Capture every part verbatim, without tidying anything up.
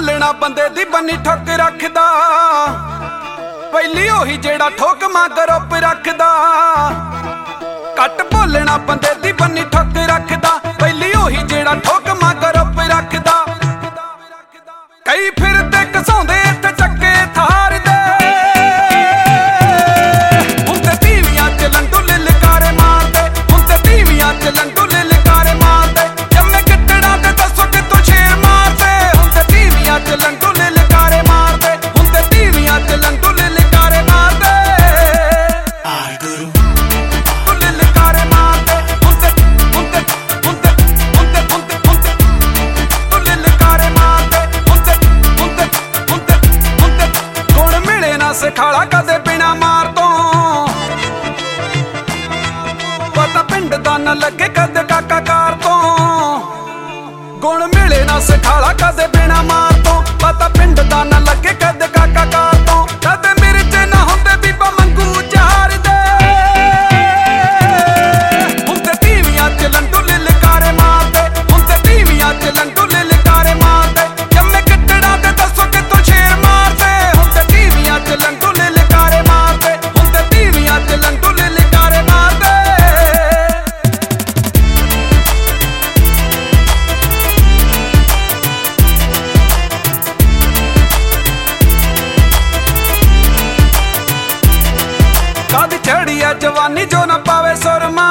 ਭੁੱਲਣਾ ਬੰਦੇ ਦੀ ਬੰਨੀ ਠੱਕ ਰੱਖਦਾ, ਪਹਿਲੀ ਉਹੀ ਜਿਹੜਾ ਠੋਕ ਮਾਂ ਗਰੁੱਪ ਰੱਖਦਾ। ਕੱਟ ਭੁੱਲਣਾ ਬੰਦੇ ਦੀ ਬੰਨੀ ਠੱਕ ਰੱਖਦਾ, ਪਹਿਲੀ ਉਹੀ ਜਿਹੜਾ ਠੋਕ ਮਾਂ ਗਰੁੱਪ ਰੱਖਦਾ। ਕਈ ਫਿਰਦੇ ਘਸਾਉਂਦੇ ਇੱਥੇ ਚੱਕੇ ਥਾਰ ਦੇ, ਹੁਣ ਤੇ ਟੀਵੀਆਂ ਚ ਲੰਡੂ ਲਿਲਕਾਰੇ ਮਾਰਦੇ, ਹੁਣ ਤੇ ਟੀਵੀਆਂ ਚ ਲੰਡੂ ਲਿਲਕਾਰੇ ਮਾਰਦੇ। ਜੰਮੇ ਗਿੱਟੜਾਂ ਤੇ ਦੱਸੋ ਕਿਤੋਂ ਸ਼ੇਰ ਮਾਰਦੇ, ਹੁਣ ਤੇ ਟੀਵੀਆਂ ਚ ਲੰਡੂ ਲਿਲਕਾਰੇ ਮਾਰਦੇ, ਹੁਣ ਤੇ ਟੀਵੀਆਂ ਚ ਲੰਡੂ ਲਿਲਕਾਰੇ ਮਾਰਦੇ। ਲਿਲਕਾਰੇ ਮਾਰਦੇ ਹੁਣ ਤੇ ਹੁਣ ਤੇ ਹੁਣ ਤੇ ਹੁਣ ਤੇ ਹੁਣ ਤੇ ਹੁਣ ਤੇ ਲਿਲਕਾਰੇ ਮਾਰਦੇ ਹੁਣ ਤੇ ਹੁਣ ਤੇ ਹੁਣ ਤੇ ਹੁਣ ਤੇ। ਗੁਣ ਮਿਲੇ ਨਾ ਸਿਖਾਲਾ ਕਦੇ ਬਿਨਾ ਮਾਰ ਤੋਂ, ਪਤਾ ਪਿੰਡ ਦਾ ਨਾ ਲੱਗੇ ਕਦੇ ਕਾਕਾ ਕਾਰ ਤੋਂ। ਗੁਣ ਮਿਲੇ ਨਾ ਸਿਖਾਲਾ ਕਦੇ ਬਿਨਾ ਮਾਰ ਤੋਂ, ਪਤਾ ਪਿੰਡ ਦਾ ਨਾ ਲੱਗੇ ਕਦੇ ਕਾਕਾ ਕਾਰ ਤੋਂ। ਕਦੇ ਮਿਰਚ ਨਾ ਹੁੰਦੇ ਬੀਬਾ ਮੰਗੂ ਚਾਰ ਦੇ, ਹੁਣ ਤੇ ਟੀਵੀਆਂ ਚ ਲੰਡੂ ਲਿਲਕਾਰੇ ਮਾਰਦੇ, ਹੁਣ ਤੇ ਟੀਵੀਆਂ ਚ ਲੰਡੂ ਲਿਲਕਾਰੇ ਮਾਰਦੇ। ਜੰਮੇ ਗਿੱਟੜਾਂ ਤੇ ਦੱਸੋ ਕਿਤੋਂ ਸ਼ੇਰ ਮਾਰਦੇ, ਹੁਣ ਤੇ ਟੀਵੀਆਂ ਚ ਲੰਡੂ ਲਿਲਕਾਰੇ ਮਾਰਦੇ, ਹੁਣ ਤੇ ਟੀਵੀਆਂ ਚ ਲੰਡੂ ਲਿਲਕਾਰੇ ਮਾਰਦੇ। ਕਦ ਚੜੀ ਆ ਜਵਾਨੀ ਜੋ ਨਾ ਪਾਵੇ ਸੁਰਮਾ,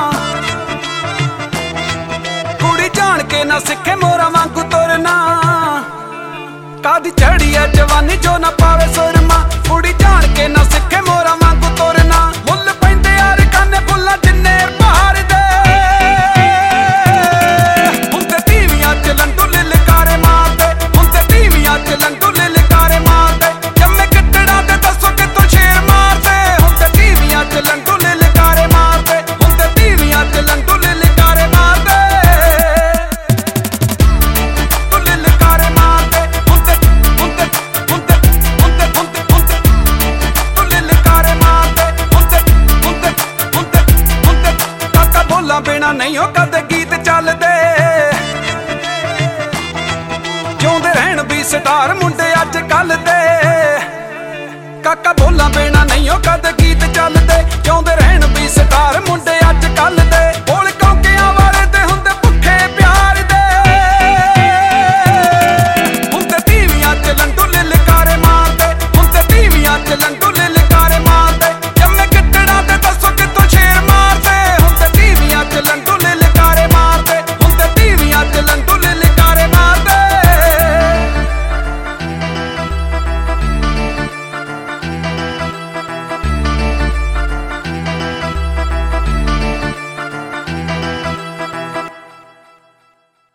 ਕੁੜੀ ਜਾਣ ਕੇ ਨਾ ਸਿੱਖੇ ਮੋਰਾ ਵਾਂਗੂ ਤੁਰਨਾ। ਕਦ ਚੜੀ ਆ ਜਵਾਨੀ ਜੋ ਨਾ ਪਾਵੇ ਸੁਰਮਾ, ਕੁੜੀ ਜਾਣ ਕੇ ਨਾ ਸਿੱਖੇ ਮੋਰਾ ਵਾਂਗੂ ਤੁਰਨਾ। ਮੁੱਲ ਪੈਂਦੇ ਯਾਰ ਕਾਨੇ ਫੁੱਲਾਂ ਜਿੰਨੇ ਬਹਾਰ ਦੇ, ਹੁਣ ਤੇ ਟੀਵੀਆਂ ਚ ਲੰਡੂ ਲਿਲਕਾਰੇ ਮਾਰਦੇ, ਹੁਣ ਤੇ ਟੀਵੀਆਂ ਚ ਲੰਡੂ ਲਿਲਕਾਰੇ ਮਾਰਦੇ। ਜੰਮੇ ਗਿੱਟੜਾਂ ਤੇ ਦੱਸੋ ਕਿਤੋਂ ਸ਼ੇਰ ਮਾਰਦੇ, ਹੁਣ ਤੇ ਟੀਵੀਆਂ ਚ ਲੰਡੂ ਲਿਲਕਾਰੇ ਮਾਰਦੇ, ਹੁਣ ਤੇ ਟੀਵੀਆਂ ਚ ਲੰਡੂ ਲਿਲਕਾਰੇ ਮਾਰਦੇ। ਲਿਲਕਾਰੇ ਮਾਰਦੇ ਹੁਣ ਤੇ ਹੁਣ ਤੇ ਹੁਣ ਤੇ ਹੁਣ ਤੇ ਹੁਣ ਤੇ ਹੁਣ ਤੇ ਲਿਲਕਾਰੇ ਮਾਰਦੇ ਹੁਣ ਤੇ ਹੁਣ ਤੇ ਹੁਣ ਤੇ ਹੁਣ ਤੇ। ਕਾਕਾ ਬੋਲਾਂ ਬਿਨਾ ਨਹੀਂ ਉਹ ਕਦੇ ਗੀਤ ਚੱਲਦੇ, ਜਿਉਂਦੇ ਰਹਿਣ ਵੀ ਸਟਾਰ ਮੁੰਡੇ ਅੱਜ ਕੱਲ ਦੇ। ਕਾਕਾ ਬੋਲਾਂ ਬਿਨਾ ਨਹੀਂ ਉਹ ਕਦੇ ਗੀਤ ਚੱਲਦੇ, ਜਿਉਂਦੇ ਰਹਿਣ ਵੀ ਸਟਾਰ ਮੁੰਡੇ ਅੱਜ ਕੱਲ ਦੇ। ਬੋਲ ਕੌਂਕਿਆਂ ਵਾਲੇ ਤੇ ਹੁੰਦੇ ਭੁੱਖੇ ਪਿਆਰ ਦੇ, ਹੁਣ ਤੇ ਟੀਵੀਆਂ ਚ ਲੰਡੂ ਲਿਲਕਾਰੇ ਮਾਰਦੇ, ਹੁਣ ਤੇ ਟੀਵੀਆਂ ਚ ਲੰਡੂ